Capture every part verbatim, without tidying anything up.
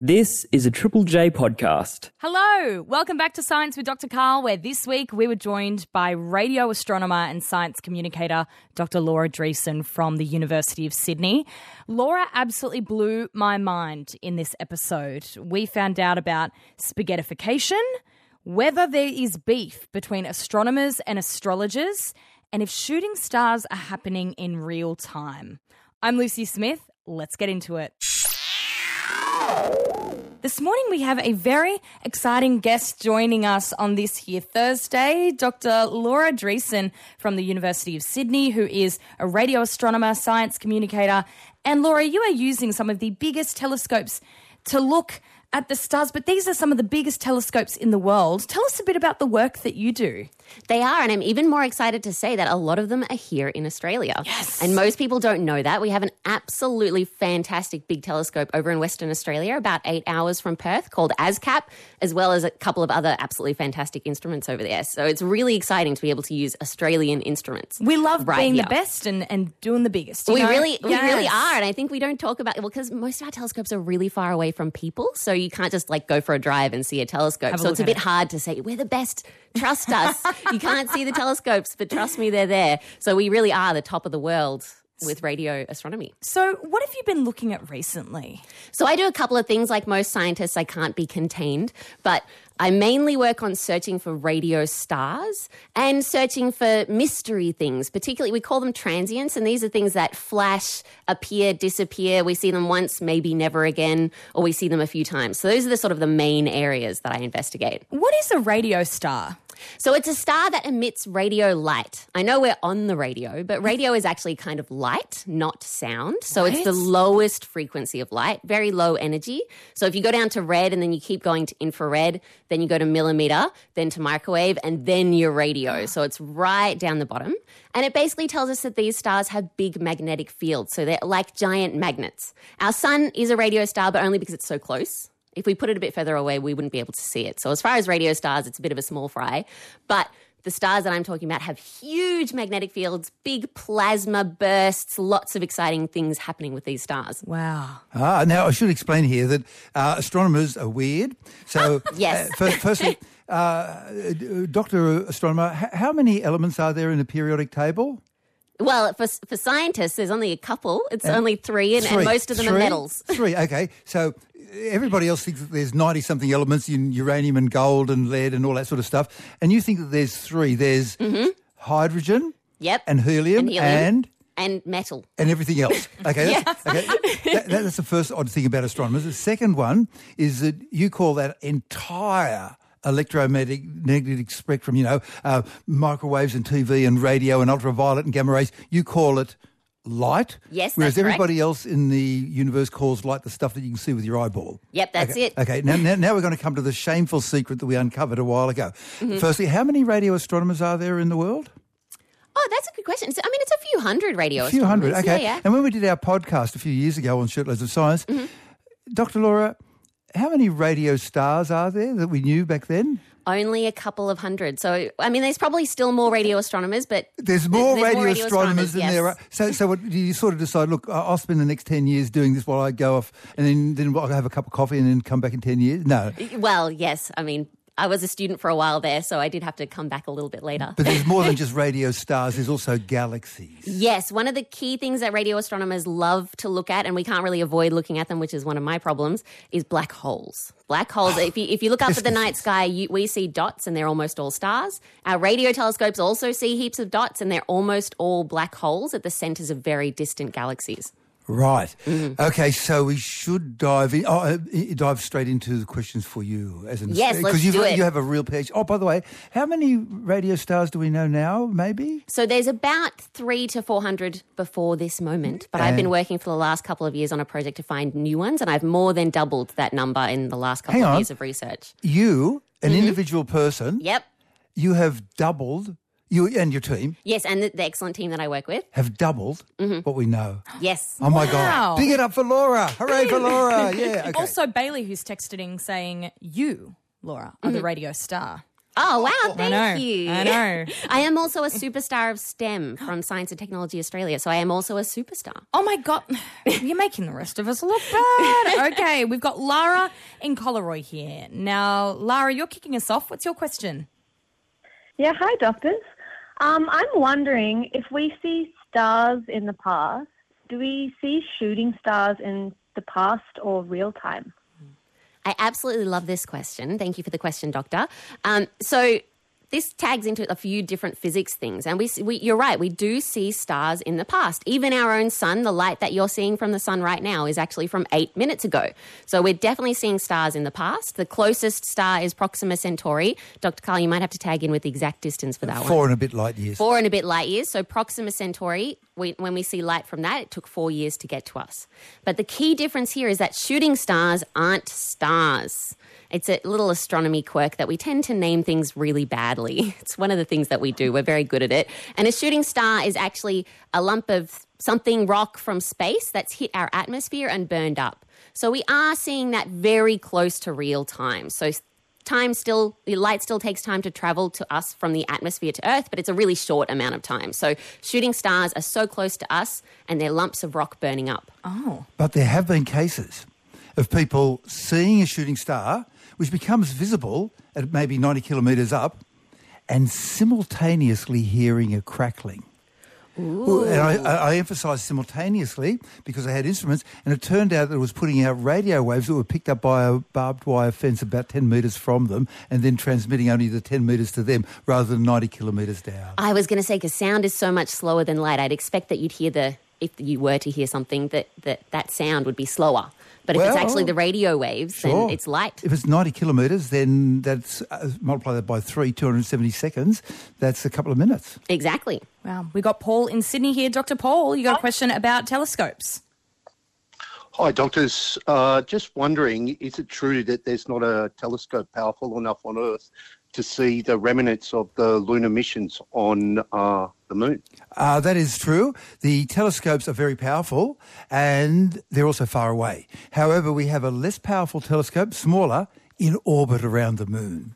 This is a Triple J podcast. Hello, welcome back to Science with Doctor Karl, where this week we were joined by radio astronomer and science communicator Doctor Laura Dreesen from the University of Sydney. Laura absolutely blew my mind in this episode. We found out about spaghettification, whether there is beef between astronomers and astrologers, and if shooting stars are happening in real time. I'm Lucy Smith. Let's get into it. This morning we have a very exciting guest joining us on this here Thursday, Doctor Laura Dreesen from the University of Sydney, who is a radio astronomer, science communicator. And Laura, you are using some of the biggest telescopes to look at the stars, but these are some of the biggest telescopes in the world. Tell us a bit about the work that you do. They are, and I'm even more excited to say that a lot of them are here in Australia. Yes. And most people don't know that. We have an absolutely fantastic big telescope over in Western Australia, about eight hours from Perth, called ASCAP, as well as a couple of other absolutely fantastic instruments over there. So it's really exciting to be able to use Australian instruments. We love right being here. the best and, and doing the biggest. you We know? really, we Yes. really are, and I think we don't talk about it, well, because most of our telescopes are really far away from people, so you can't just like go for a drive and see a telescope. Have a so look it's a at bit it. hard to say, we're the best, trust us. You can't see the telescopes, but trust me, they're there. So we really are the top of the world with radio astronomy. So what have you been looking at recently? So I do a couple of things. Like most scientists, I can't be contained, but I mainly work on searching for radio stars and searching for mystery things. Particularly, we call them transients, and these are things that flash, appear, disappear. We see them once, maybe never again, or we see them a few times. So those are the sort of the main areas that I investigate. What is a radio star? So it's a star that emits radio light. I know we're on the radio, but radio is actually kind of light, not sound. So it's the Right. lowest frequency of light, very low energy. So if you go down to red and then you keep going to infrared, then you go to millimeter, then to microwave, and then your radio. So it's right down the bottom. And it basically tells us that these stars have big magnetic fields. So they're like giant magnets. Our sun is a radio star, but only because it's so close. If we put it a bit further away, we wouldn't be able to see it. So as far as radio stars, it's a bit of a small fry. But the stars that I'm talking about have huge magnetic fields, big plasma bursts, lots of exciting things happening with these stars. Wow. Ah, now I should explain here that uh, astronomers are weird. So, Yes. uh, first, firstly, uh, Doctor Astronomer, h- how many elements are there in the periodic table? Well, for for scientists, there's only a couple. It's only three, and, and Three. most of them are Three? metals. Three, okay. So everybody else thinks that there's ninety-something elements in uranium and gold and lead and all that sort of stuff. And you think that there's three. There's hydrogen Yep. and helium And helium. and... And metal. and everything else. Okay, that's, okay. That, that's the first odd thing about astronomers. The second one is that you call that entire electromagnetic spectrum, you know, uh, microwaves and T V and radio and ultraviolet and gamma rays, you call it light. Yes, Whereas that's correct. everybody else in the universe calls light the stuff that you can see with your eyeball. Yep, that's okay. it. Okay, now, now, now we're going to come to the shameful secret that we uncovered a while ago. Mm-hmm. Firstly, how many radio astronomers are there in the world? Oh, that's a good question. So, I mean, it's a few hundred radio A few hundred, astronomers. okay. Yeah, yeah. And when we did our podcast a few years ago on Shirtloads of Science, Mm-hmm. Doctor Laura, how many radio stars are there that we knew back then? Only a couple of hundred. So, I mean, there's probably still more radio astronomers, but There's more, there's radio, astronomers than yes. there are. So, so what, do you sort of decide, look, I- I'll spend the next ten years doing this while I go off and then, then I'll have a cup of coffee and then come back in ten years? No. Well, yes. I mean, I was a student for a while there, so I did have to come back a little bit later. But there's more than just radio stars. There's also galaxies. Yes, one of the key things that radio astronomers love to look at, and we can't really avoid looking at them, which is one of my problems, is black holes. Black holes, if you if you look up at the night sky, you, we see dots and they're almost all stars. Our radio telescopes also see heaps of dots and they're almost all black holes at the centres of very distant galaxies. Right. Mm-hmm. Okay, so we should dive in, oh, uh, dive straight into the questions for you as an Yes, let's because do it. You have a real PhD. Oh, by the way, how many radio stars do we know now? Maybe. So there's about three to four hundred before this moment, but I've been And- working for the last couple of years on a project to find new ones, and I've more than doubled that number in the last couple Hang of on. years of research. You, an individual person, Yep. you have doubled. You and your team Yes, and the, the excellent team that I work with. have doubled what we know. Yes. Oh my Wow. God! Big it up for Laura! Hooray for Laura! Yeah. Okay. Also, Bailey, who's texting saying you, Laura, are the radio star. Oh, wow, thank I know, you. I know. I am also a superstar of STEM from Science and Technology Australia, so I am also a superstar. Oh, my God. You're making the rest of us look bad. Okay, we've got Lara in Collaroy here. Now, Lara, you're kicking us off. What's your question? Yeah, hi, doctors. Um, I'm wondering if we see stars in the past, do we see shooting stars in the past or real time? I absolutely love this question. Thank you for the question, Doctor. Um, so this tags into a few different physics things. And we, we, you're right, we do see stars in the past. Even our own sun, the light that you're seeing from the sun right now is actually from eight minutes ago. So we're definitely seeing stars in the past. The closest star is Proxima Centauri. Doctor Carl, you might have to tag in with the exact distance for that one. Four and a bit light years. Four and a bit light years. So Proxima Centauri, we, when we see light from that, it took four years to get to us. But the key difference here is that shooting stars aren't stars. It's a little astronomy quirk that we tend to name things really badly. It's one of the things that we do. We're very good at it. And a shooting star is actually a lump of something rock from space that's hit our atmosphere and burned up. So we are seeing that very close to real time. So time still, the light still takes time to travel to us from the atmosphere to Earth, but it's a really short amount of time. So shooting stars are so close to us and they're lumps of rock burning up. Oh. But there have been cases of people seeing a shooting star which becomes visible at maybe ninety kilometres up and simultaneously hearing a crackling. Ooh. And I, I emphasise simultaneously because I had instruments, and it turned out that it was putting out radio waves that were picked up by a barbed wire fence about ten metres from them and then transmitting only the ten metres to them rather than ninety kilometres down. I was going to say, because sound is so much slower than light, I'd expect that you'd hear the, if you were to hear something, that that, that sound would be slower. But if well, it's actually the radio waves, sure. then it's light. If it's ninety kilometres, then that's uh, multiply that by three, two hundred seventy seconds. That's a couple of minutes. Exactly. Wow. We got Paul in Sydney here. Doctor Paul, you got a question about telescopes. Hi, doctors. Uh, just wondering, is it true that there's not a telescope powerful enough on Earth to see the remnants of the lunar missions on uh, the moon? Uh, that is true. The telescopes are very powerful and they're also far away. However, we have a less powerful telescope, smaller, in orbit around the moon.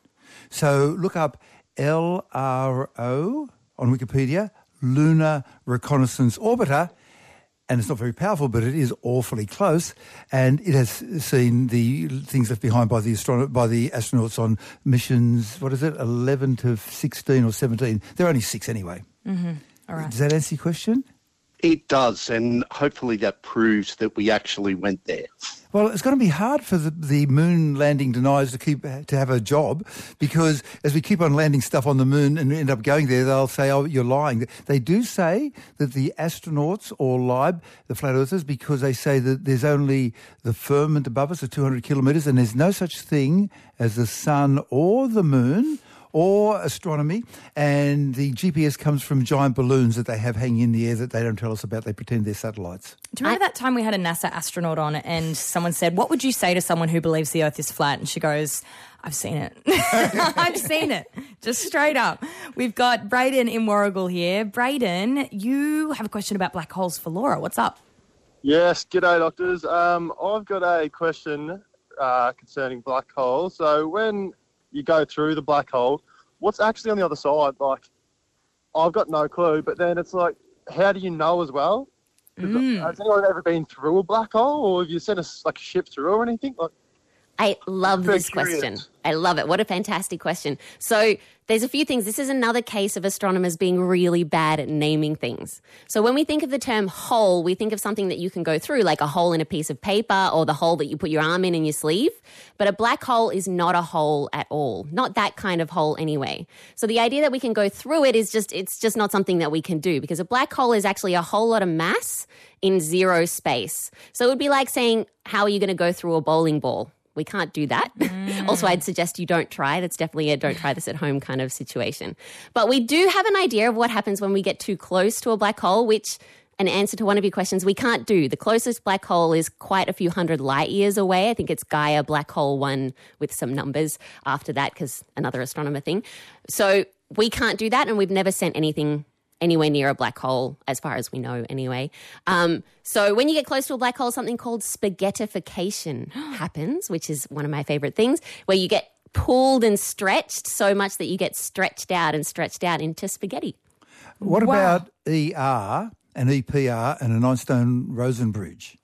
So look up L R O on Wikipedia, Lunar Reconnaissance Orbiter, and it's not very powerful, but it is awfully close, and it has seen the things left behind by the astrono- by the astronauts on missions, what is it, eleven to sixteen or seventeen. They're only six anyway. Mm-hmm. All right. Does that answer your question? It does, and hopefully that proves that we actually went there. Well, it's going to be hard for the, the moon landing deniers to keep to have a job, because as we keep on landing stuff on the moon and end up going there, they'll say, oh, you're lying. They do say that the astronauts all lie, the flat earthers, because they say that there's only the firmament above us at two hundred kilometres and there's no such thing as the sun or the moon or astronomy, and the G P S comes from giant balloons that they have hanging in the air that they don't tell us about. They pretend they're satellites. Do you remember that time we had a NASA astronaut on and someone said, what would you say to someone who believes the Earth is flat? And she goes, I've seen it. I've seen it. Just straight up. We've got Braden in Warrigal here. Braden, you have a question about black holes for Laura. What's up? Yes, g'day doctors. Um, I've got a question uh, concerning black holes. So when you go through the black hole, what's actually on the other side? Like, I've got no clue, but then it's like, how do you know as well? Mm. Has anyone ever been through a black hole, or have you sent a like a ship through or anything? Like, I love very this question. curious. I love it. What a fantastic question. So there's a few things. This is another case of astronomers being really bad at naming things. So when we think of the term hole, we think of something that you can go through, like a hole in a piece of paper or the hole that you put your arm in in your sleeve. But a black hole is not a hole at all. Not that kind of hole anyway. So the idea that we can go through it is just, it's just not something that we can do, because a black hole is actually a whole lot of mass in zero space. So it would be like saying, how are you going to go through a bowling ball? We can't do that. Mm. Also, I'd suggest you don't try. That's definitely a don't try this at home kind of situation. But we do have an idea of what happens when we get too close to a black hole, which, an answer to one of your questions, we can't do. The closest black hole is quite a few hundred light years away. I think it's Gaia Black Hole one with some numbers after that, because another astronomer thing. So we can't do that, and we've never sent anything anywhere near a black hole, as far as we know anyway. Um, so when you get close to a black hole, something called spaghettification happens, which is one of my favourite things, where you get pulled and stretched so much that you get stretched out and stretched out into spaghetti. What Wow. about E R and E P R and an Einstein-Rosen bridge?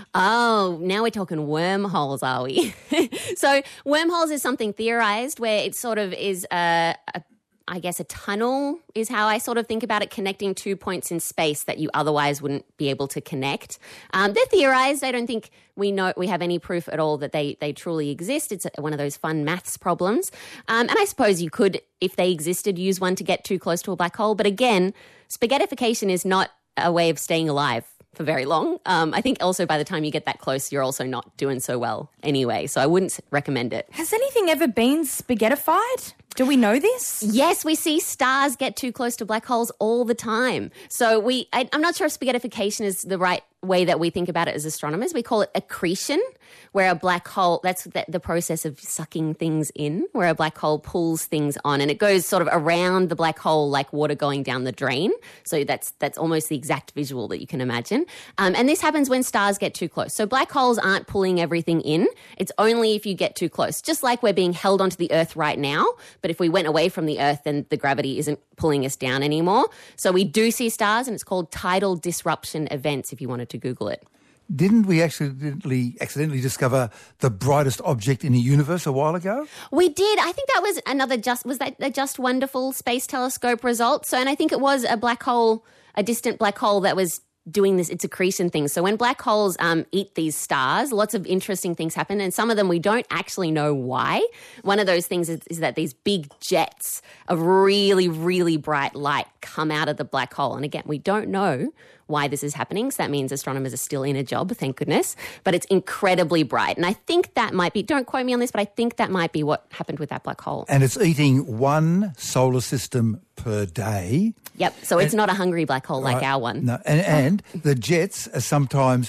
Oh, now we're talking wormholes, are we? So wormholes is something theorized where it sort of is a, a I guess a tunnel is how I sort of think about it, connecting two points in space that you otherwise wouldn't be able to connect. Um, they're theorized. I don't think we know we have any proof at all that they they truly exist. It's one of those fun maths problems. Um, and I suppose you could, if they existed, use one to get too close to a black hole. But again, spaghettification is not a way of staying alive for very long. Um, I think also by the time you get that close, you're also not doing so well anyway. So I wouldn't recommend it. Has anything ever been spaghettified? Do we know this? Yes, we see stars get too close to black holes all the time. So we, I, I'm not sure if spaghettification is the right way that we think about it as astronomers. We call it accretion, where a black hole, that's the, the process of sucking things in, where a black hole pulls things on, and it goes sort of around the black hole like water going down the drain. So that's that's almost the exact visual that you can imagine. Um, and this happens when stars get too close. So black holes aren't pulling everything in. It's only if you get too close, just like we're being held onto the Earth right now. But if we went away from the Earth, then the gravity isn't pulling us down anymore. So we do see stars, and it's called tidal disruption events, if you wanted to Google it. Didn't we accidentally accidentally discover the brightest object in the universe a while ago? We did. I think that was another just was that a Just Wonderful Space Telescope result. So, and I think it was a black hole, a distant black hole that was doing this, its accretion thing. So when black holes um, eat these stars, lots of interesting things happen, and some of them we don't actually know why. One of those things is, is that these big jets of really, really bright light come out of the black hole. And again, we don't know why this is happening. So that means astronomers are still in a job, thank goodness. But it's incredibly bright. And I think that might be, don't quote me on this, but I think that might be what happened with that black hole. And it's eating one solar system per day. Yep. So it's and, not a hungry black hole like right, our one. No, and, and the jets are sometimes,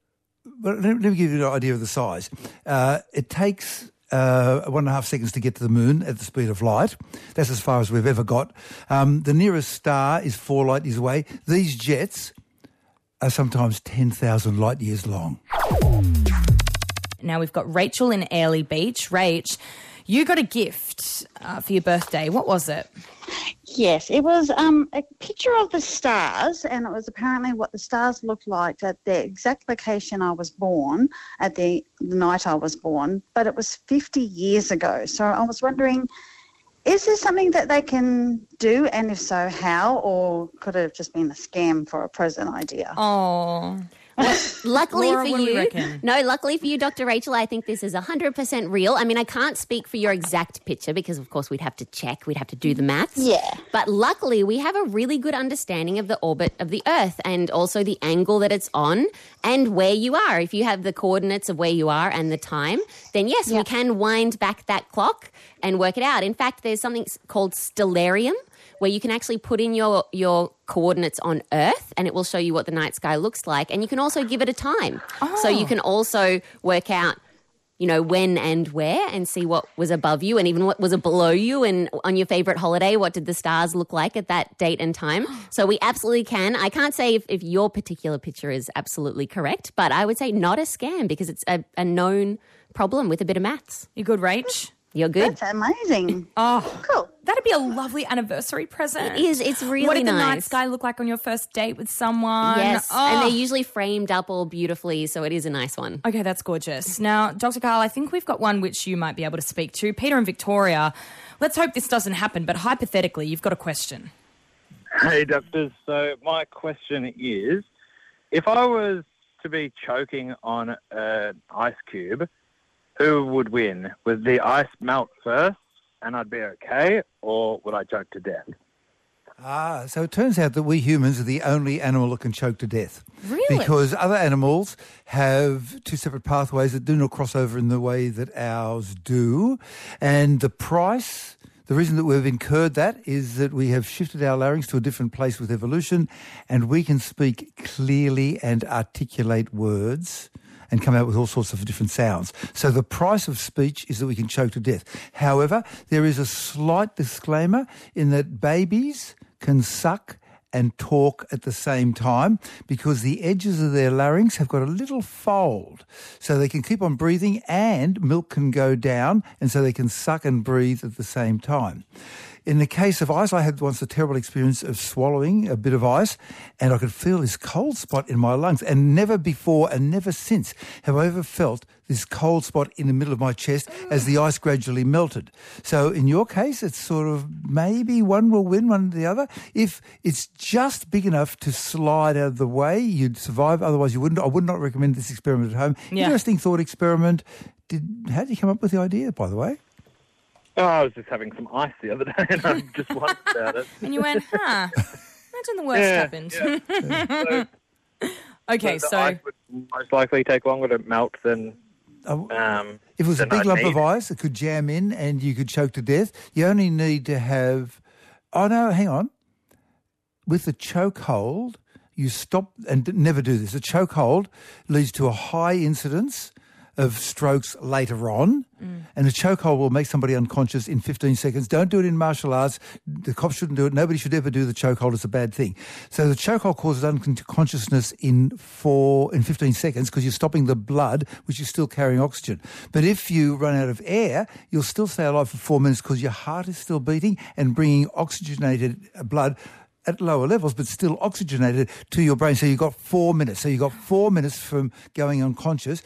well, let me give you an idea of the size. Uh, it takes uh, one and a half seconds to get to the moon at the speed of light. That's as far as we've ever got. Um, the nearest star is four light years away. These jets are sometimes ten thousand light years long. Now we've got Rachel in Airlie Beach. Rach, you got a gift uh, for your birthday. What was it? Yes, it was um, a picture of the stars, and it was apparently what the stars looked like at the exact location I was born, at the, the night I was born, but it was fifty years ago. So I was wondering, is there something that they can do, and if so, how, or could it have just been a scam for a present idea? Oh. Well, luckily Laura, for what do we you, reckon? no, luckily for you, Doctor Rachel, I think this is one hundred percent real. I mean, I can't speak for your exact picture because, of course, we'd have to check. We'd have to do the maths. Yeah. But luckily, we have a really good understanding of the orbit of the Earth and also the angle that it's on and where you are. If you have the coordinates of where you are and the time, then yes, Yeah. we can wind back that clock and work it out. In fact, there's something called stellarium, where you can actually put in your, your coordinates on Earth and it will show you what the night sky looks like. And you can also give it a time. Oh. So you can also work out, you know, when and where and see what was above you and even what was below you. And on your favourite holiday, what did the stars look like at that date and time? So we absolutely can. I can't say if, if your particular picture is absolutely correct, but I would say not a scam because it's a, a known problem with a bit of maths. You good, Rach? You're good. That's amazing. Oh, Cool. that'd be a lovely anniversary present. It is. It's really What did the nice. night sky look like on your first date with someone? Yes, Oh. and they're usually framed up all beautifully, so it is a nice one. Okay, that's gorgeous. Now, Doctor Carl, I think we've got one which you might be able to speak to. Peter in Victoria, let's hope this doesn't happen, but hypothetically, you've got a question. Hey, doctors. So my question is, if I was to be choking on an ice cube, who would win? Would the ice melt first and I'd be okay, or would I choke to death? Ah, so it turns out that we humans are the only animal that can choke to death. Really? Because other animals have two separate pathways that do not cross over in the way that ours do. And the price, the reason that we've incurred that is that we have shifted our larynx to a different place with evolution, and we can speak clearly and articulate words and come out with all sorts of different sounds. So the price of speech is that we can choke to death. However, there is a slight disclaimer in that babies can suck and talk at the same time because the edges of their larynx have got a little fold so they can keep on breathing and milk can go down and so they can suck and breathe at the same time. In the case of ice, I had once a terrible experience of swallowing a bit of ice and I could feel this cold spot in my lungs, and never before and never since have I ever felt this cold spot in the middle of my chest as the ice gradually melted. So in your case, it's sort of maybe one will win, one the other. If it's just big enough to slide out of the way, you'd survive. Otherwise, you wouldn't. I would not recommend this experiment at home. Yeah. Interesting thought experiment. Did How did you come up with the idea, by the way? Oh, I was just having some ice the other day and I just wondered about it. And you went, huh, imagine the worst Yeah, happened. yeah. So, Okay, so, so... the ice would most likely take longer to melt than... Oh, Um, if it was a than big I'd lump need. of ice, it could jam in and you could choke to death. You only need to have... Oh, no, hang on. With the chokehold, you stop... And never do this. A chokehold leads to a high incidence of strokes later on, mm. and a chokehold will make somebody unconscious in fifteen seconds. Don't do it in martial arts. The cops shouldn't do it. Nobody should ever do the chokehold. It's a bad thing. So the chokehold causes unconsciousness in four in fifteen seconds because you're stopping the blood, which is still carrying oxygen. But if you run out of air, you'll still stay alive for four minutes because your heart is still beating and bringing oxygenated blood at lower levels, but still oxygenated to your brain. So you've got four minutes. So you've got four minutes from going unconscious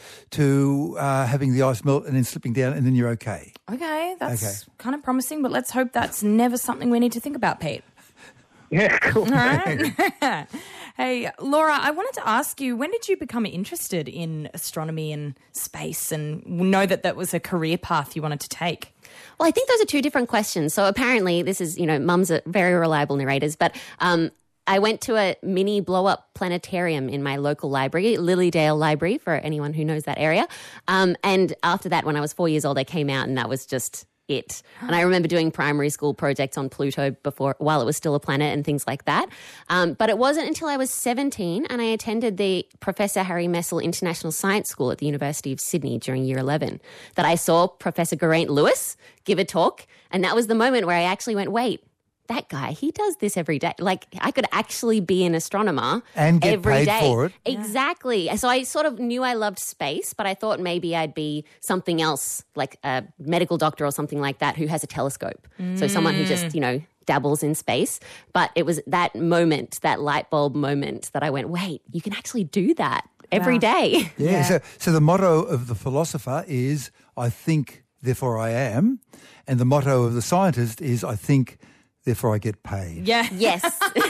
to uh, having the ice melt and then slipping down, and then you're okay. Okay, that's Okay. kind of promising, but let's hope that's never something we need to think about, Pete. Yeah, cool. All right. Hey, Laura, I wanted to ask you, when did you become interested in astronomy and space and know that that was a career path you wanted to take? Well, I think those are two different questions. So apparently this is, you know, mums are very reliable narrators, but um, I went to a mini blow-up planetarium in my local library, Lilydale Library, for anyone who knows that area. Um, and after that, when I was four years old, I came out and that was just it. And I remember doing primary school projects on Pluto before, while it was still a planet and things like that. Um, but it wasn't until I was seventeen and I attended the Professor Harry Messel International Science School at the University of Sydney during year eleven that I saw Professor Geraint Lewis give a talk. And that was the moment where I actually went, wait, that guy, he does this every day. Like, I could actually be an astronomer And get every paid day. for it. Exactly. So I sort of knew I loved space, but I thought maybe I'd be something else, like a medical doctor or something like that who has a telescope. So someone who just, you know, dabbles in space. But it was that moment, that light bulb moment that I went, wait, you can actually do that every Wow. day. Yeah, Yeah. So, so the motto of the philosopher is, I think, therefore I am. And the motto of the scientist is, I think, therefore I get paid. Yeah. Yes.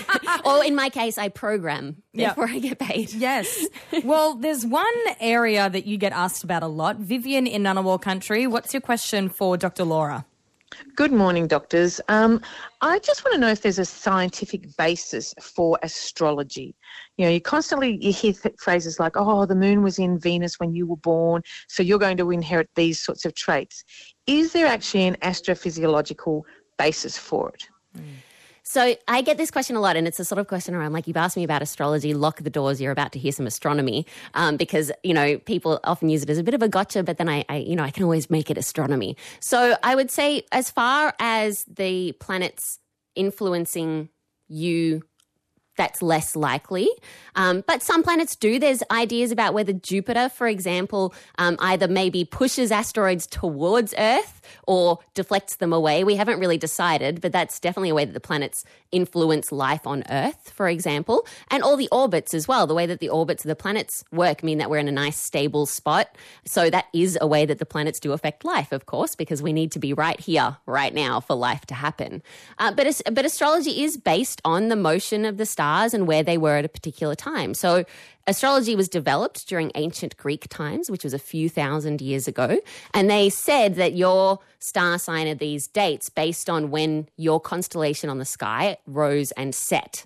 Or in my case, I program, Yep. therefore I get paid. Yes. Well, there's one area that you get asked about a lot. Vivian in Ngunnawal country, what's your question for Doctor Laura? Good morning, doctors. Um, I just want to know if there's a scientific basis for astrology. You know, you constantly you hear th- phrases like, oh, the moon was in Venus when you were born, so you're going to inherit these sorts of traits. Is there actually an astrophysiological basis for it? So I get this question a lot, and it's a sort of question around, like, you've asked me about astrology, lock the doors, you're about to hear some astronomy, um, because, you know, people often use it as a bit of a gotcha, but then I, I, you know, I can always make it astronomy. So I would say, as far as the planets influencing you, that's less likely. Um, but some planets do. There's ideas about whether Jupiter, for example, um, either maybe pushes asteroids towards Earth or deflects them away. We haven't really decided, but that's definitely a way that the planets influence life on Earth, for example. And all the orbits as well. The way that the orbits of the planets work mean that we're in a nice stable spot. So that is a way that the planets do affect life, of course, because we need to be right here, right now for life to happen. Uh, but, as- but astrology is based on the motion of the stars and where they were at a particular time. So astrology was developed during ancient Greek times, which was a few thousand years ago. And they said that your star sign at these dates based on when your constellation on the sky rose and set.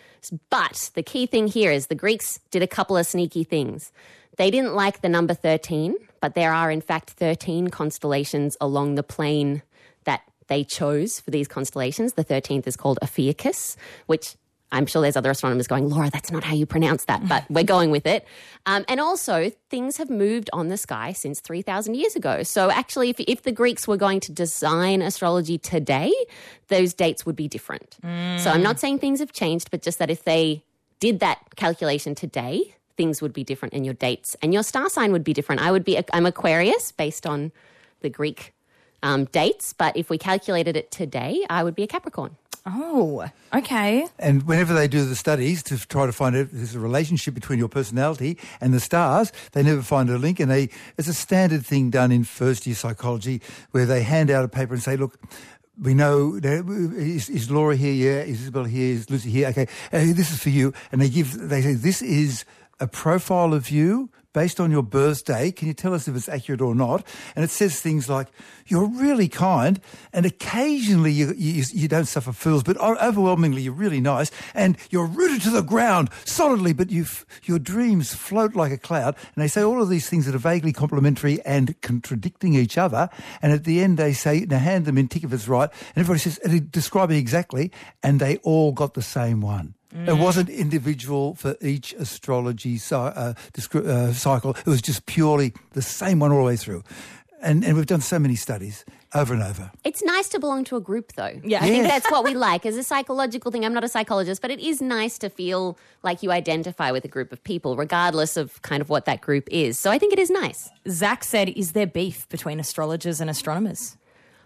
But the key thing here is the Greeks did a couple of sneaky things. They didn't like the number thirteen, but there are in fact thirteen constellations along the plane that they chose for these constellations. The thirteenth is called Ophiuchus, which I'm sure there's other astronomers going, Laura, that's not how you pronounce that, but we're going with it. Um, and also, things have moved on the sky since three thousand years ago. So actually, if, if the Greeks were going to design astrology today, those dates would be different. Mm. So I'm not saying things have changed, but just that if they did that calculation today, things would be different and your dates and your star sign would be different. I would be, I'm Aquarius based on the Greek um, dates, but if we calculated it today, I would be a Capricorn. Oh, okay. And whenever they do the studies to try to find out if there's a relationship between your personality and the stars, they never find a link. And they, it's a standard thing done in first-year psychology where they hand out a paper and say, look, we know, is, is Laura here? Yeah. Is Isabel here? Is Lucy here? Okay, uh, this is for you. And they give, they say, this is a profile of you based on your birthday. Can you tell us if it's accurate or not? And it says things like, you're really kind, and occasionally you, you, you don't suffer fools, but overwhelmingly you're really nice, and you're rooted to the ground solidly, but you've, your dreams float like a cloud. And they say all of these things that are vaguely complimentary and contradicting each other. And at the end they say, now hand them in, tick if it's right. And everybody says, and they describe it exactly, and they all got the same one. Mm. It wasn't individual for each astrology uh, uh, cycle. It was just purely the same one all the way through. And, and we've done so many studies over and over. It's nice to belong to a group, though. Yeah. I think that's what we like. As a psychological thing, I'm not a psychologist, but it is nice to feel like you identify with a group of people, regardless of kind of what that group is. So I think it is nice. Zach said, is there beef between astrologers and astronomers?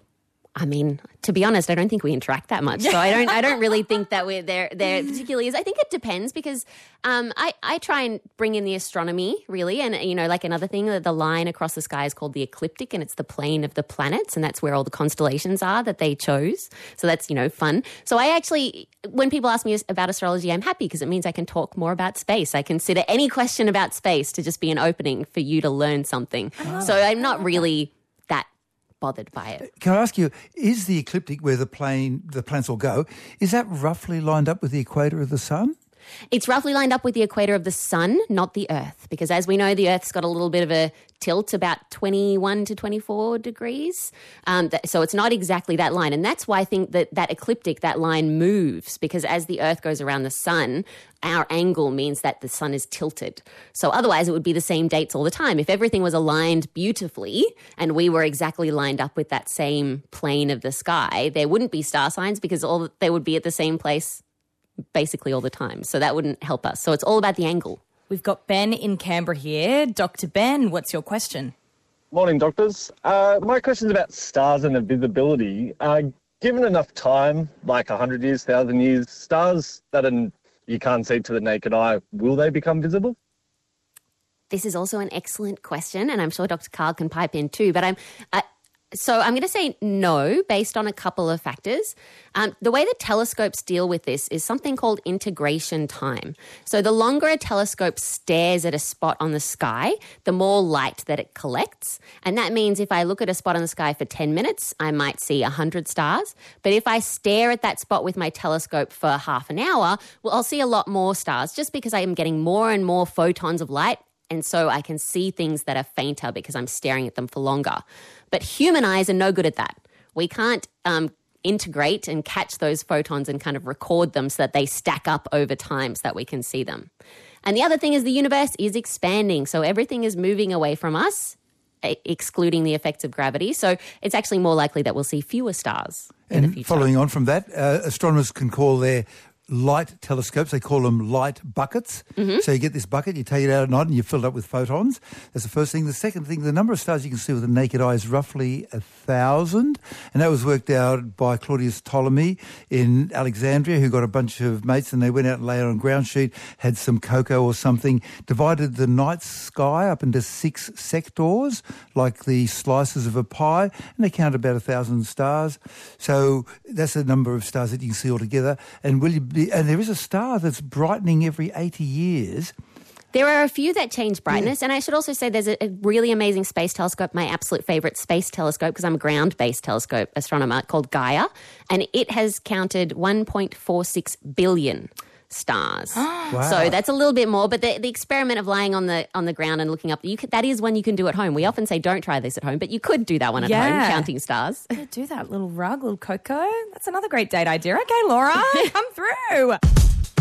I mean, to be honest, I don't think we interact that much. So I don't I don't really think that we're there there particularly is. I think it depends because um, I, I try and bring in the astronomy, really. And, you know, like another thing, the line across the sky is called the ecliptic, and it's the plane of the planets, and that's where all the constellations are that they chose. So that's, you know, fun. So I actually, when people ask me about astrology, I'm happy because it means I can talk more about space. I consider any question about space to just be an opening for you to learn something. Oh. So I'm not really that bothered by it. Can I ask you, is the ecliptic where the plane, the planets all go, is that roughly lined up with the equator of the sun? It's roughly lined up with the equator of the sun, not the Earth, because as we know, the Earth's got a little bit of a tilt, about twenty-one to twenty-four degrees. Um, th- so it's not exactly that line. And that's why I think that that ecliptic, that line moves, because as the Earth goes around the sun, our angle means that the sun is tilted. So otherwise it would be the same dates all the time. If everything was aligned beautifully and we were exactly lined up with that same plane of the sky, there wouldn't be star signs because all they would be at the same place basically all the time. So that wouldn't help us. So it's all about the angle. We've got Ben in Canberra here. Doctor Ben, what's your question? Morning, doctors. Uh, my question is about stars and their visibility. Uh, given enough time, like one hundred years, one thousand years, stars that are, you can't see to the naked eye, will they become visible? This is also an excellent question, and I'm sure Doctor Karl can pipe in too, but I'm... Uh, So I'm going to say no, based on a couple of factors. Um, the way that telescopes deal with this is something called integration time. So the longer a telescope stares at a spot on the sky, the more light that it collects. And that means if I look at a spot on the sky for ten minutes, I might see one hundred stars. But if I stare at that spot with my telescope for half an hour, well, I'll see a lot more stars just because I am getting more and more photons of light. And so I can see things that are fainter because I'm staring at them for longer. But human eyes are no good at that. We can't um, integrate and catch those photons and kind of record them so that they stack up over time so that we can see them. And the other thing is the universe is expanding. So everything is moving away from us, excluding the effects of gravity. So it's actually more likely that we'll see fewer stars in the And future. following on from that, uh, astronomers can call their light telescopes, they call them light buckets. Mm-hmm. So you get this bucket, you take it out at night and you fill it up with photons. That's the first thing. The second thing, the number of stars you can see with the naked eye is roughly a thousand. And that was worked out by Claudius Ptolemy in Alexandria, who got a bunch of mates and they went out and lay it on a ground sheet, had some cocoa or something, divided the night sky up into six sectors, like the slices of a pie, and they counted about a thousand stars. So that's the number of stars that you can see altogether. And will you be And there is a star that's brightening every eighty years. There are a few that change brightness, yeah. And I should also say there's a, a really amazing space telescope, my absolute favourite space telescope, because I'm a ground-based telescope astronomer, called Gaia, and it has counted one point four six billion stars. Wow. So that's a little bit more, but the, the experiment of lying on the on the ground and looking up, you could, that is one you can do at home. We often say don't try this at home, but you could do that one at Yeah. home, counting stars. Yeah, do that. Little rug, little cocoa. That's another great date idea. Okay, Laura, come through.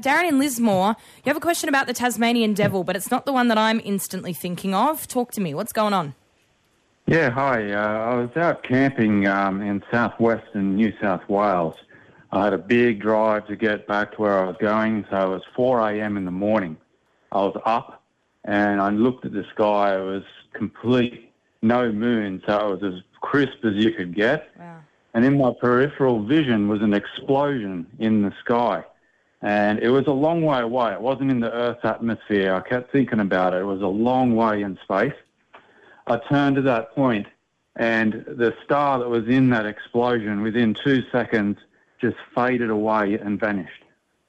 Darren in Lismore, you have a question about the Tasmanian devil, but it's not the one that I'm instantly thinking of. Talk to me. What's going on? Yeah, hi. Uh, I was out camping um, in southwestern New South Wales. I had a big drive to get back to where I was going, so it was four a.m. in the morning. I was up and I looked at the sky. It was complete, no moon, so it was as crisp as you could get. Wow. And in my peripheral vision was an explosion in the sky. And it was a long way away. It wasn't in the Earth's atmosphere. I kept thinking about it. It was a long way in space. I turned to that point, and the star that was in that explosion within two seconds just faded away and vanished.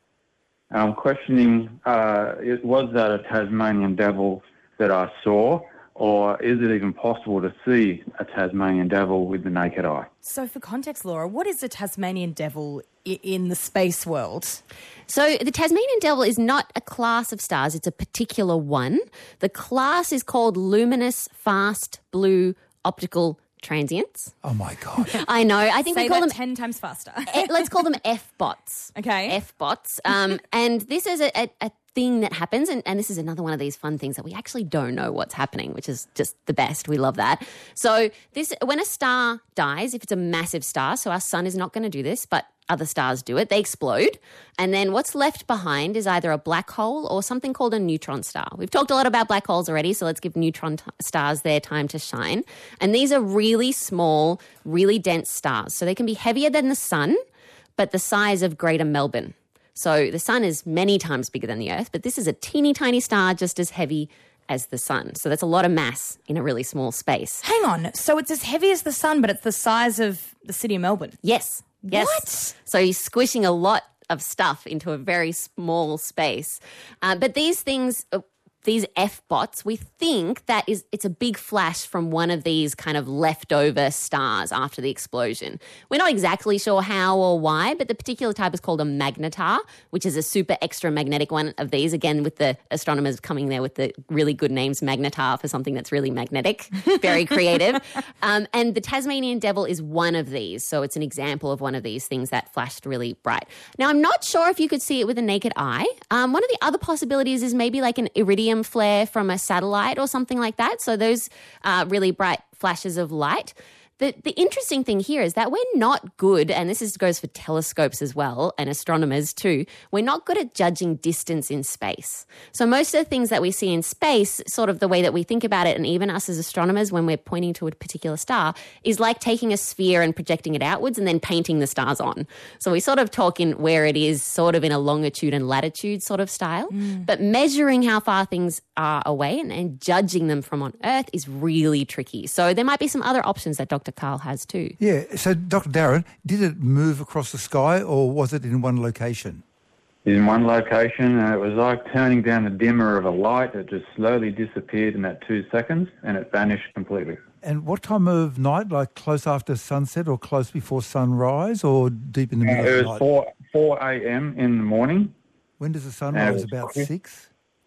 I'm questioning, uh, it, was that a Tasmanian devil that I saw, or is it even possible to see a Tasmanian devil with the naked eye? So for context, Laura, what is the Tasmanian devil i- in the space world? So the Tasmanian devil is not a class of stars, it's a particular one. The class is called luminous fast blue optical transients. Oh, my God. I know. I think Say we call that them ten times faster. eh, let's call them F-bots. Okay. F-bots. Um, and this is a, a, a thing that happens, and, and this is another one of these fun things that we actually don't know what's happening, which is just the best. We love that. So this, when a star dies, if it's a massive star, so our sun is not going to do this, but other stars do it, they explode. And then what's left behind is either a black hole or something called a neutron star. We've talked a lot about black holes already, so let's give neutron t- stars their time to shine. And these are really small, really dense stars. So they can be heavier than the sun, but the size of Greater Melbourne. So the sun is many times bigger than the Earth, but this is a teeny tiny star just as heavy as the sun. So that's a lot of mass in a really small space. Hang on. So it's as heavy as the sun, but it's the size of the city of Melbourne? Yes. Yes. What? So you're squishing a lot of stuff into a very small space. Uh, but these things, uh, these F-bots, we think that is it's a big flash from one of these kind of leftover stars after the explosion. We're not exactly sure how or why, but the particular type is called a magnetar, which is a super extra magnetic one of these. Again, with the astronomers coming there with the really good names, magnetar for something that's really magnetic. Very creative. Um, and the Tasmanian devil is one of these. So it's an example of one of these things that flashed really bright. Now, I'm not sure if you could see it with a naked eye. Um, one of the other possibilities is maybe like an iridium flare from a satellite or something like that. So those uh, really bright flashes of light. The, the interesting thing here is that we're not good, and this is, goes for telescopes as well and astronomers too, we're not good at judging distance in space. So most of the things that we see in space, sort of the way that we think about it, and even us as astronomers when we're pointing to a particular star, is like taking a sphere and projecting it outwards and then painting the stars on. So we sort of talk in where it is sort of in a longitude and latitude sort of style. Mm. But measuring how far things are away and, and judging them from on Earth is really tricky. So there might be some other options that Doctor Carl has too. Yeah, so Doctor Darren, did it move across the sky or was it in one location? In one location, and it was like turning down the dimmer of a light. It just slowly disappeared in that two seconds and it vanished completely. And what time of night, like close after sunset or close before sunrise or deep in the middle Uh, of it the was night? four, four a.m. in the morning. When does the sun And it rise? was About quick. six?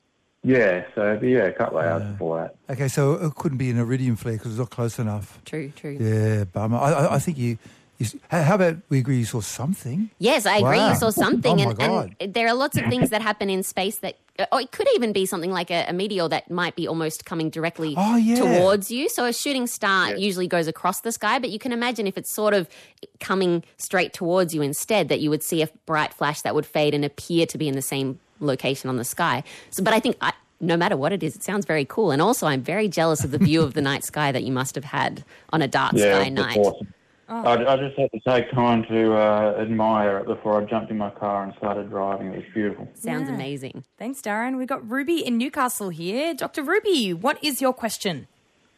Yeah, so yeah, a couple of hours before that. Okay, so it couldn't be an iridium flare because it's not close enough. True, true. Yeah, bummer. I, I, I think you, you... How about we agree you saw something? Yes, I agree. Wow. You saw something. Oh, my and, God. and there are lots of things that happen in space that, or it could even be something like a, a meteor that might be almost coming directly Oh, yeah. towards you. So a shooting star usually goes across the sky, but you can imagine if it's sort of coming straight towards you instead, that you would see a bright flash that would fade and appear to be in the same location on the sky. So, but I think I, no matter what it is, it sounds very cool. And also I'm very jealous of the view of the night sky that you must have had on a dark Yeah, sky it was night. awesome. Oh. I, I just had to take time to uh, admire it before I jumped in my car and started driving. It was beautiful. Sounds Yeah. amazing. Thanks, Darren. We've got Ruby in Newcastle here. Doctor Ruby, what is your question?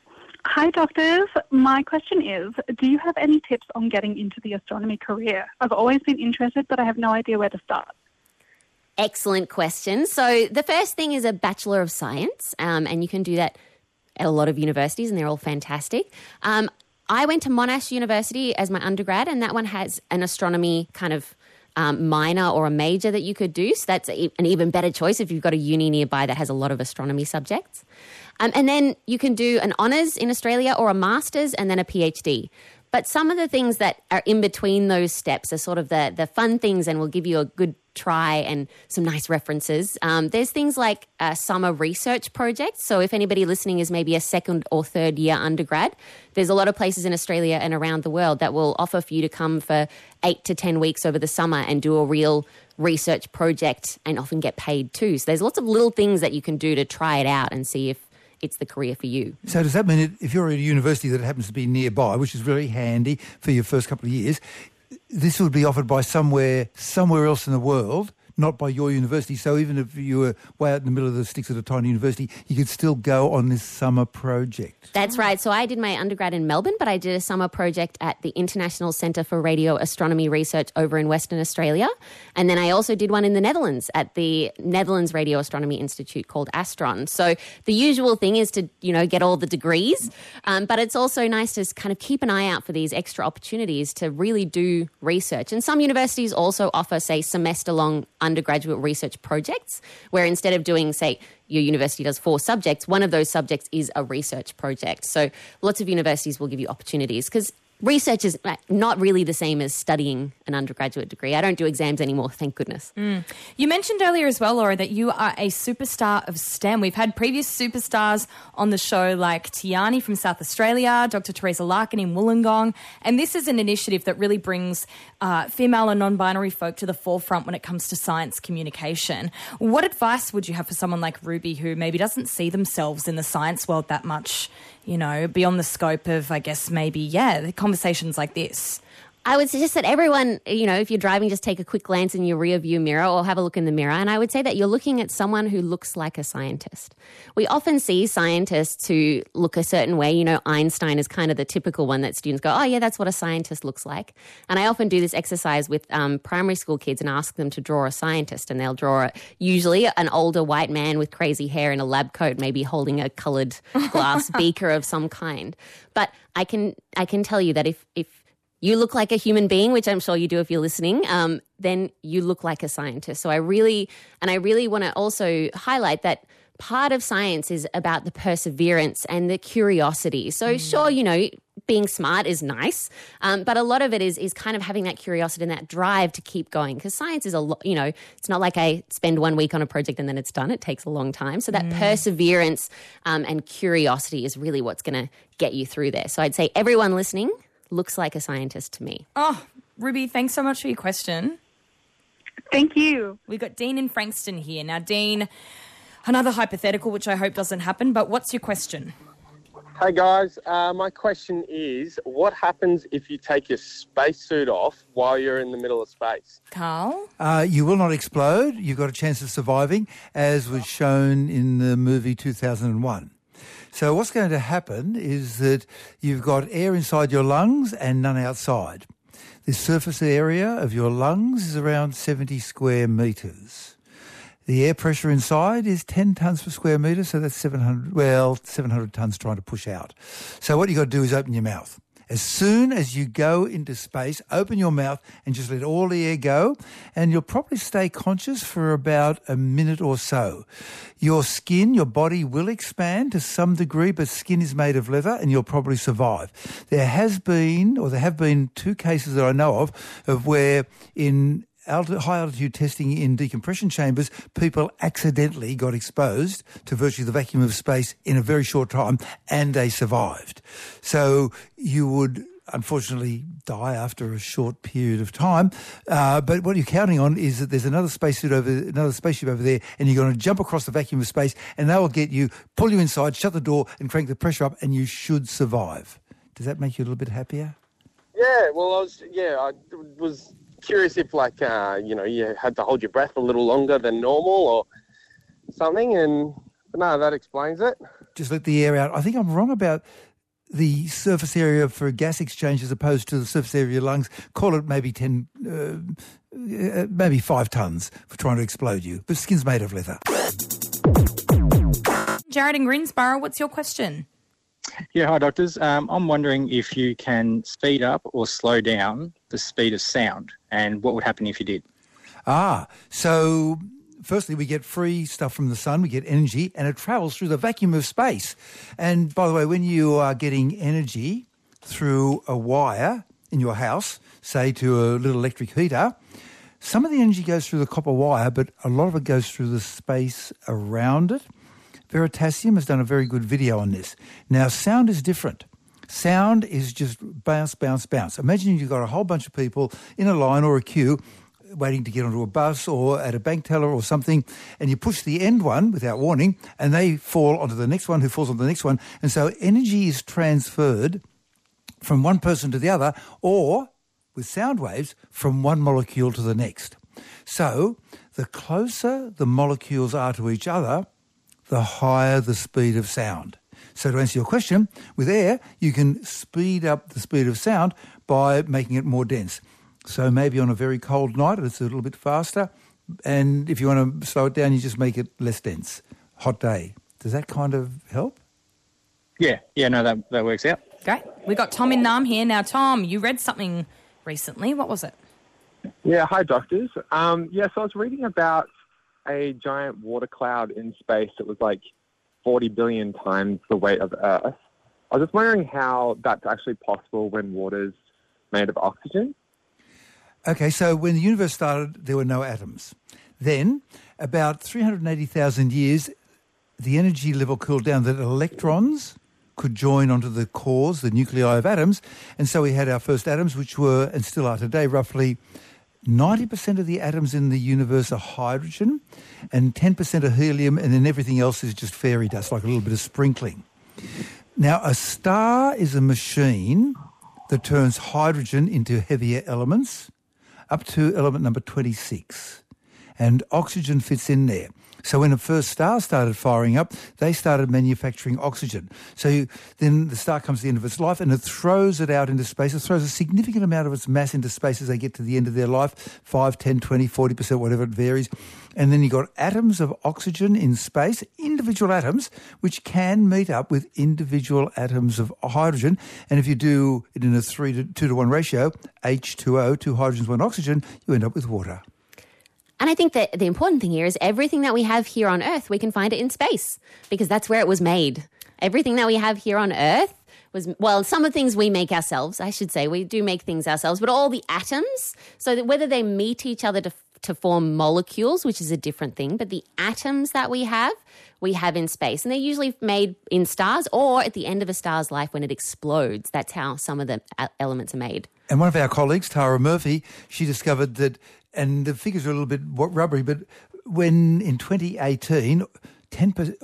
Hi, doctors. My question is, do you have any tips on getting into the astronomy career? I've always been interested, but I have no idea where to start. Excellent question. So the first thing is a Bachelor of Science, um, and you can do that at a lot of universities, and they're all fantastic. Um, I went to Monash University as my undergrad, and that one has an astronomy kind of um, minor or a major that you could do. So that's a, an even better choice if you've got a uni nearby that has a lot of astronomy subjects. Um, and then you can do an honours in Australia or a master's and then a PhD. But some of the things that are in between those steps are sort of the, the fun things and will give you a good try and some nice references. Um, there's things like uh, summer research projects. So if anybody listening is maybe a second or third year undergrad, there's a lot of places in Australia and around the world that will offer for you to come for eight to ten weeks over the summer and do a real research project and often get paid too. So there's lots of little things that you can do to try it out and see if it's the career for you. So does that mean that if you're at a university that happens to be nearby, which is really handy for your first couple of years, this would be offered by somewhere somewhere else in the world, not by your university. So even if you were way out in the middle of the sticks at a tiny university, you could still go on this summer project. That's right. So I did my undergrad in Melbourne, but I did a summer project at the International Centre for Radio Astronomy Research over in Western Australia. And then I also did one in the Netherlands at the Netherlands Radio Astronomy Institute called Astron. So the usual thing is to, you know, get all the degrees, um, but it's also nice to kind of keep an eye out for these extra opportunities to really do research. And some universities also offer, say, semester-long undergraduate research projects, where instead of doing, say, your university does four subjects, one of those subjects is a research project. So lots of universities will give you opportunities because research is not really the same as studying an undergraduate degree. I don't do exams anymore, thank goodness. Mm. You mentioned earlier as well, Laura, that you are a superstar of STEM. We've had previous superstars on the show like Tiani from South Australia, Doctor Teresa Larkin in Wollongong, and this is an initiative that really brings uh, female and non-binary folk to the forefront when it comes to science communication. What advice would you have for someone like Ruby who maybe doesn't see themselves in the science world that much, you know, beyond the scope of, I guess, maybe, yeah, the conversations like this? I would suggest that everyone, you know, if you're driving, just take a quick glance in your rear view mirror or have a look in the mirror. And I would say that you're looking at someone who looks like a scientist. We often see scientists who look a certain way. You know, Einstein is kind of the typical one that students go, oh, yeah, that's what a scientist looks like. And I often do this exercise with um, primary school kids and ask them to draw a scientist. And they'll draw usually an older white man with crazy hair in a lab coat, maybe holding a coloured glass beaker of some kind. But I can I can tell you that if if you look like a human being, which I'm sure you do if you're listening, um, then you look like a scientist. So I really, and I really want to also highlight that part of science is about the perseverance and the curiosity. So mm. sure, you know, being smart is nice, um, but a lot of it is is kind of having that curiosity and that drive to keep going, because science is a lot, you know, it's not like I spend one week on a project and then it's done. It takes a long time. So that mm. perseverance um, and curiosity is really what's going to get you through there. So I'd say everyone listening looks like a scientist to me. Oh, Ruby, thanks so much for your question. Thank you. We've got Dean in Frankston here. Now, Dean, another hypothetical, which I hope doesn't happen, but what's your question? Hey, guys. Uh, my question is, what happens if you take your spacesuit off while you're in the middle of space? Carl? Uh, you will not explode. You've got a chance of surviving, as was shown in the movie two thousand one. So what's going to happen is that you've got air inside your lungs and none outside. The surface area of your lungs is around seventy square metres. The air pressure inside is ten tonnes per square metre, so that's seven hundred, well, seven hundred tonnes trying to push out. So what you've got to do is open your mouth. As soon as you go into space, open your mouth and just let all the air go, and you'll probably stay conscious for about a minute or so. Your skin, your body will expand to some degree, but skin is made of leather and you'll probably survive. There has been, or there have been two cases that I know of, of where in high altitude testing in decompression chambers, people accidentally got exposed to virtually the vacuum of space in a very short time, and they survived. So you would unfortunately die after a short period of time. Uh, but what you're counting on is that there's another spacesuit over, another spaceship over there, and you're going to jump across the vacuum of space, and they will get you, pull you inside, shut the door, and crank the pressure up, and you should survive. Does that make you a little bit happier? Yeah. Well, I was. Yeah, I was curious if, like, uh, you know, you had to hold your breath a little longer than normal or something, and but no, that explains it. Just let the air out. I think I'm wrong about the surface area for gas exchange as opposed to the surface area of your lungs. Call it maybe ten, uh, maybe five tonnes for trying to explode you. But skin's made of leather. Jared in Greensboro, what's your question? Yeah, hi, doctors. Um, I'm wondering if you can speed up or slow down the speed of sound, and what would happen if you did? Ah, so firstly, we get free stuff from the sun, we get energy, and it travels through the vacuum of space. And by the way, when you are getting energy through a wire in your house, say to a little electric heater, some of the energy goes through the copper wire, but a lot of it goes through the space around it. Veritasium has done a very good video on this. Now, sound is different. Sound is just bounce, bounce, bounce. Imagine you've got a whole bunch of people in a line or a queue waiting to get onto a bus or at a bank teller or something, and you push the end one without warning, and they fall onto the next one who falls onto the next one. And so energy is transferred from one person to the other, or, with sound waves, from one molecule to the next. So the closer the molecules are to each other, the higher the speed of sound. So to answer your question, with air, you can speed up the speed of sound by making it more dense. So maybe on a very cold night, it's a little bit faster. And if you want to slow it down, you just make it less dense. Hot day. Does that kind of help? Yeah, yeah, no, that, that works out. Great. We got Tom in Nam here. Now, Tom, you read something recently. What was it? Yeah, hi, doctors. Um, yes, I was reading about a giant water cloud in space that was like forty billion times the weight of Earth. I was just wondering how that's actually possible when water's made of oxygen. Okay, so when the universe started, there were no atoms. Then, about three hundred eighty thousand years, the energy level cooled down that electrons could join onto the cores, the nuclei of atoms, and so we had our first atoms, which were, and still are today, roughly ninety percent of the atoms in the universe are hydrogen, and ten percent are helium, and then everything else is just fairy dust, like a little bit of sprinkling. Now, a star is a machine that turns hydrogen into heavier elements, up to element number twenty-six. And oxygen fits in there. So when the first star started firing up, they started manufacturing oxygen. So you, then the star comes to the end of its life and it throws it out into space. It throws a significant amount of its mass into space as they get to the end of their life, five, ten, twenty, forty percent, whatever it varies. And then you've got atoms of oxygen in space, individual atoms, which can meet up with individual atoms of hydrogen. And if you do it in a three to two to one ratio, H two O, two hydrogens, one oxygen, you end up with water. And I think that the important thing here is everything that we have here on Earth, we can find it in space because that's where it was made. Everything that we have here on Earth was, well, some of the things we make ourselves, I should say. We do make things ourselves, but all the atoms, so that whether they meet each other to, to form molecules, which is a different thing, but the atoms that we have, we have in space. And they're usually made in stars or at the end of a star's life when it explodes. That's how some of the elements are made. And one of our colleagues, Tara Murphy, she discovered that, and the figures are a little bit rubbery, but when in twenty eighteen, ten percent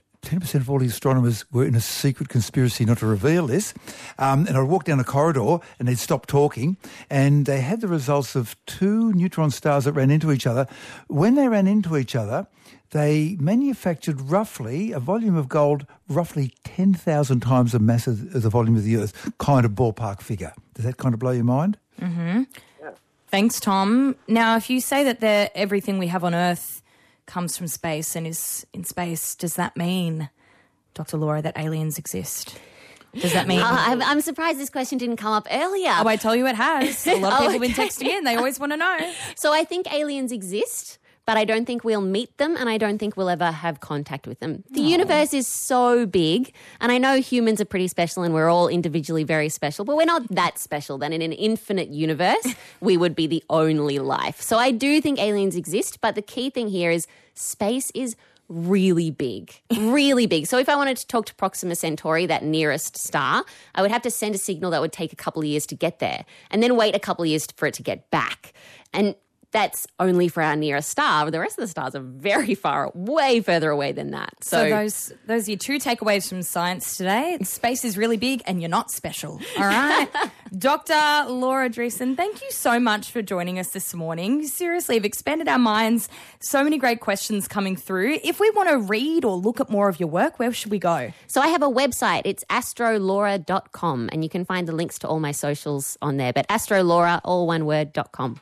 of all the astronomers were in a secret conspiracy not to reveal this, um, and I'd walk down a corridor and they'd stop talking, and they had the results of two neutron stars that ran into each other. When they ran into each other, they manufactured roughly a volume of gold roughly ten thousand times the mass of the volume of the Earth, kind of ballpark figure. Does that kind of blow your mind? Mm-hmm. Yeah. Thanks, Tom. Now, if you say that the, everything we have on Earth comes from space and is in space, does that mean, Doctor Laura, that aliens exist? Does that mean... Uh, I'm, I'm surprised this question didn't come up earlier. Oh, I tell you it has. A lot of oh, people have okay. been texting in. They always want to know. So I think aliens exist, but I don't think we'll meet them and I don't think we'll ever have contact with them. The Aww. universe is so big, and I know humans are pretty special and we're all individually very special, but we're not that special. Then in an infinite universe, we would be the only life. So I do think aliens exist, but the key thing here is space is really big, really big. So if I wanted to talk to Proxima Centauri, that nearest star, I would have to send a signal that would take a couple of years to get there and then wait a couple of years for it to get back. And that's only for our nearest star. The rest of the stars are very far, way further away than that. So, so those those are your two takeaways from science today. Space is really big and you're not special. All right. Doctor Laura Dreesen, thank you so much for joining us this morning. You seriously have expanded our minds. So many great questions coming through. If we want to read or look at more of your work, where should we go? So I have a website. It's astro laura dot com, and you can find the links to all my socials on there. But astrolaura, all one word, dot com.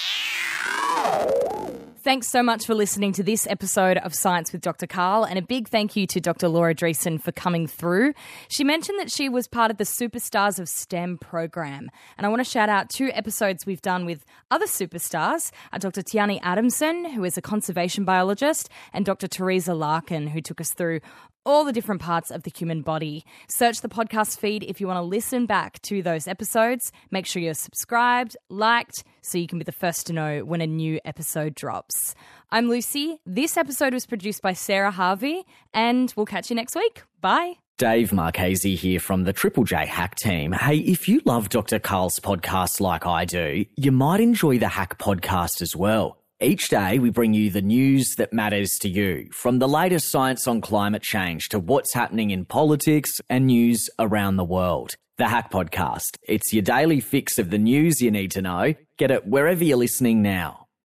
Thanks so much for listening to this episode of Science with Doctor Karl, and a big thank you to Doctor Laura Dreesen for coming through. She mentioned that she was part of the Superstars of STEM program, and I want to shout out two episodes we've done with other superstars, uh, Doctor Tiani Adamson, who is a conservation biologist, and Doctor Teresa Larkin, who took us through all the different parts of the human body. Search the podcast feed if you want to listen back to those episodes. Make sure you're subscribed, liked, so you can be the first to know when a new episode drops. I'm Lucy. This episode was produced by Sarah Harvey, and we'll catch you next week. Bye. Dave Marchese here from the Triple J Hack team. Hey, if you love Doctor Carl's podcast like I do, you might enjoy the Hack podcast as well. Each day we bring you the news that matters to you, from the latest science on climate change to what's happening in politics and news around the world. The Hack Podcast. It's your daily fix of the news you need to know. Get it wherever you're listening now.